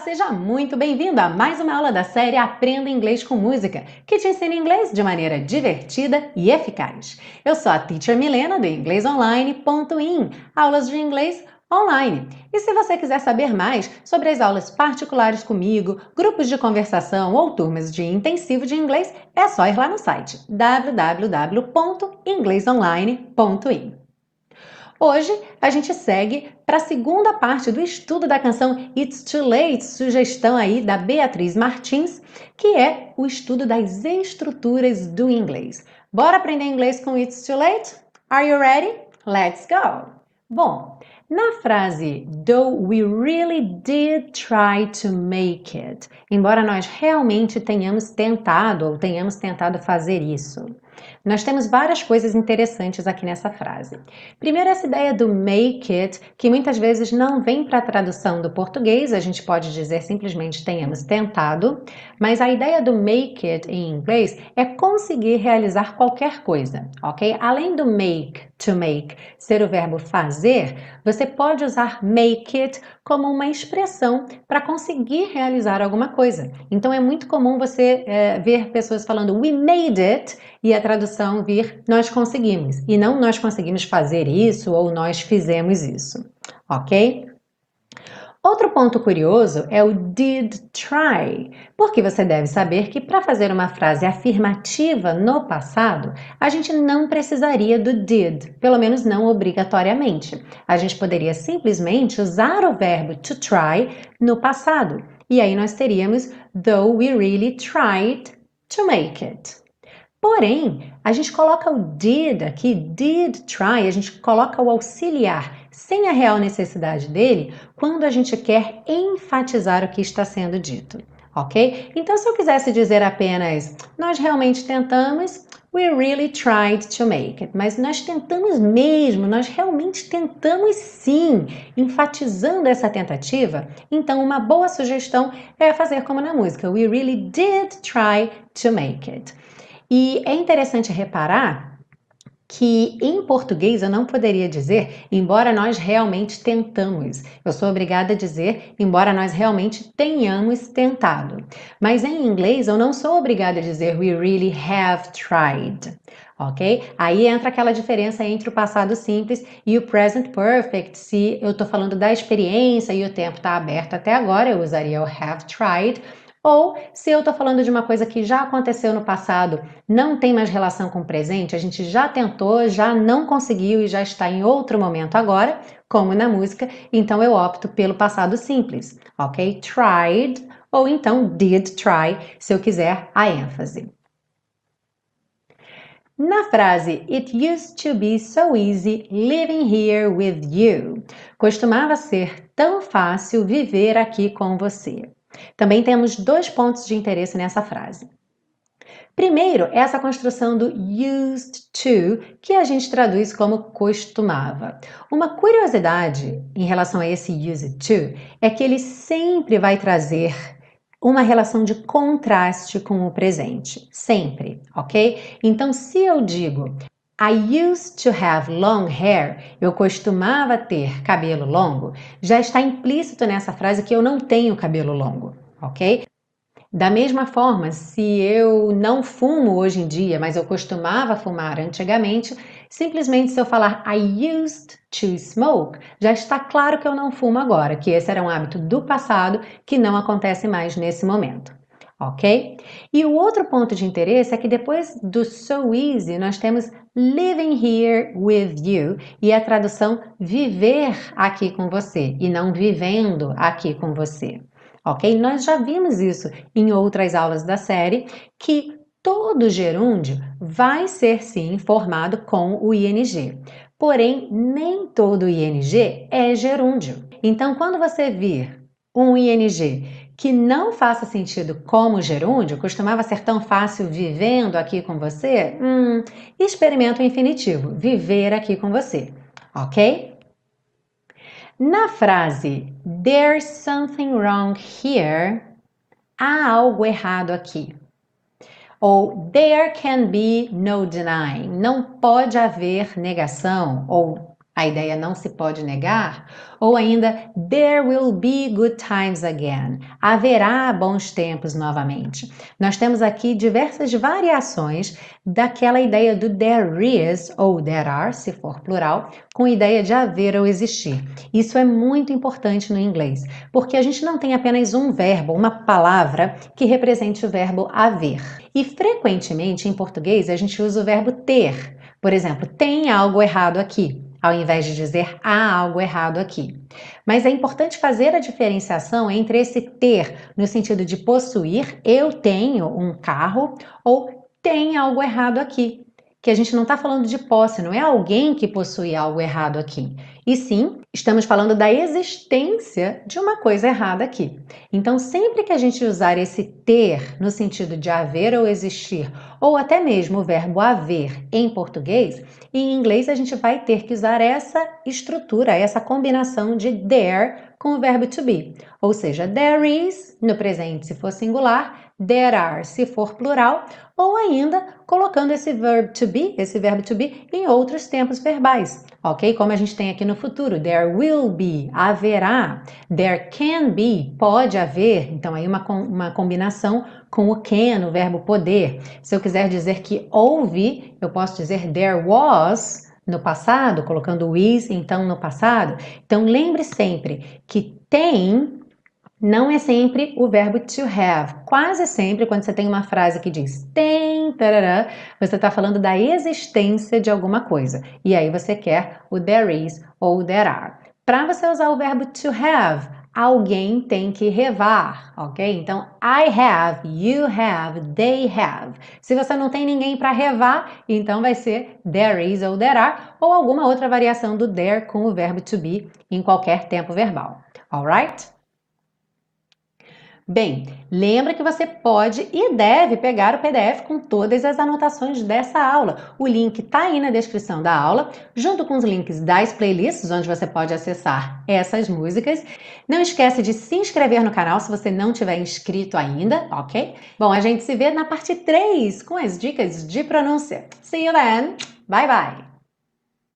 seja muito bem-vindo a mais uma aula da série Aprenda Inglês com Música, que te ensina inglês de maneira divertida e eficaz. Eu sou a Teacher Milena, do inglesonline.in, aulas de inglês online. E se você quiser saber mais sobre as aulas particulares comigo, grupos de conversação ou turmas de intensivo de inglês, é só ir lá no site www.inglesonline.in. Hoje a gente segue para a segunda parte do estudo da canção It's Too Late, sugestão aí da Beatriz Martins, que é o estudo das estruturas do inglês. Bora aprender inglês com It's Too Late? Are you ready? Let's go! Bom, na frase though we really did try to make it, embora nós realmente tenhamos tentado fazer isso, nós temos várias coisas interessantes aqui nessa frase. Primeiro, essa ideia do make it, que muitas vezes não vem para a tradução do português, a gente pode dizer simplesmente tenhamos tentado, mas a ideia do make it em inglês é conseguir realizar qualquer coisa, ok? Além do make, to make, ser o verbo fazer, você pode usar make it como uma expressão para conseguir realizar alguma coisa. Então, é muito comum você ver pessoas falando we made it e a tradução vir nós conseguimos, e não nós conseguimos fazer isso ou nós fizemos isso, ok? Outro ponto curioso é o did try, porque você deve saber que para fazer uma frase afirmativa no passado, a gente não precisaria do did, pelo menos não obrigatoriamente. A gente poderia simplesmente usar o verbo to try no passado, e aí nós teríamos though we really tried to make it. Porém, a gente coloca o did aqui, did try, a gente coloca o auxiliar sem a real necessidade dele quando a gente quer enfatizar o que está sendo dito, ok? Então, se eu quisesse dizer apenas nós realmente tentamos, we really tried to make it, mas nós tentamos mesmo, nós realmente tentamos sim, enfatizando essa tentativa, então uma boa sugestão é fazer como na música, we really did try to make it. E é interessante reparar que em português eu não poderia dizer embora nós realmente tentamos. Eu sou obrigada a dizer embora nós realmente tenhamos tentado. Mas em inglês eu não sou obrigada a dizer we really have tried. Ok? Aí entra aquela diferença entre o passado simples e o present perfect. Se eu estou falando da experiência e o tempo está aberto até agora, eu usaria o have tried. Ou, se eu estou falando de uma coisa que já aconteceu no passado, não tem mais relação com o presente, a gente já tentou, já não conseguiu e já está em outro momento agora, como na música, então eu opto pelo passado simples, ok? Tried, ou então did try, se eu quiser a ênfase. Na frase It used to be so easy living here with you, costumava ser tão fácil viver aqui com você. Também temos dois pontos de interesse nessa frase. Primeiro, essa construção do used to, que a gente traduz como costumava. Uma curiosidade em relação a esse used to é que ele sempre vai trazer uma relação de contraste com o presente, sempre, ok? Então, se eu digo I used to have long hair, eu costumava ter cabelo longo, já está implícito nessa frase que eu não tenho cabelo longo, ok? Da mesma forma, se eu não fumo hoje em dia, mas eu costumava fumar antigamente, simplesmente se eu falar I used to smoke, já está claro que eu não fumo agora, que esse era um hábito do passado que não acontece mais nesse momento. Ok? E o outro ponto de interesse é que depois do so easy, nós temos living here with you e a tradução viver aqui com você e não vivendo aqui com você. Ok? Nós já vimos isso em outras aulas da série, que todo gerúndio vai ser sim formado com o ing. Porém, nem todo ing é gerúndio. Então, quando você vir um ing que não faça sentido como gerúndio, costumava ser tão fácil vivendo aqui com você, experimenta o infinitivo, viver aqui com você, ok? Na frase There's something wrong here, há algo errado aqui. Ou There can be no denying, não pode haver negação, ou a ideia não se pode negar, ou ainda there will be good times again, haverá bons tempos novamente. Nós temos aqui diversas variações daquela ideia do there is ou there are, se for plural, com a ideia de haver ou existir. Isso é muito importante no inglês, porque a gente não tem apenas um verbo, uma palavra que represente o verbo haver. E frequentemente em português a gente usa o verbo ter. Por exemplo, tem algo errado aqui, ao invés de dizer há algo errado aqui. Mas é importante fazer a diferenciação entre esse ter, no sentido de possuir, eu tenho um carro, ou tem algo errado aqui. Que a gente não está falando de posse, não é alguém que possui algo errado aqui. E sim, estamos falando da existência de uma coisa errada aqui. Então, sempre que a gente usar esse ter no sentido de haver ou existir, ou até mesmo o verbo haver em português, em inglês a gente vai ter que usar essa estrutura, essa combinação de there com o verbo to be. Ou seja, there is, no presente se for singular, there are, se for plural, ou ainda colocando esse verbo to be em outros tempos verbais, ok? Como a gente tem aqui no futuro, there will be, haverá, there can be, pode haver, então aí uma combinação com o can, o verbo poder. Se eu quiser dizer que houve, eu posso dizer there was, no passado, colocando o is, então, no passado. Então, lembre sempre que tem não é sempre o verbo to have. Quase sempre, quando você tem uma frase que diz tem, tarará, você está falando da existência de alguma coisa. E aí você quer o there is ou o there are. Para você usar o verbo to have, alguém tem que revar, ok? Então, I have, you have, they have. Se você não tem ninguém para revar, então vai ser there is ou there are, ou alguma outra variação do there com o verbo to be em qualquer tempo verbal. Alright? Bem, lembra que você pode e deve pegar o PDF com todas as anotações dessa aula. O link está aí na descrição da aula, junto com os links das playlists, onde você pode acessar essas músicas. Não esquece de se inscrever no canal se você não tiver inscrito ainda, ok? Bom, a gente se vê na parte 3 com as dicas de pronúncia. See you then! Bye, bye!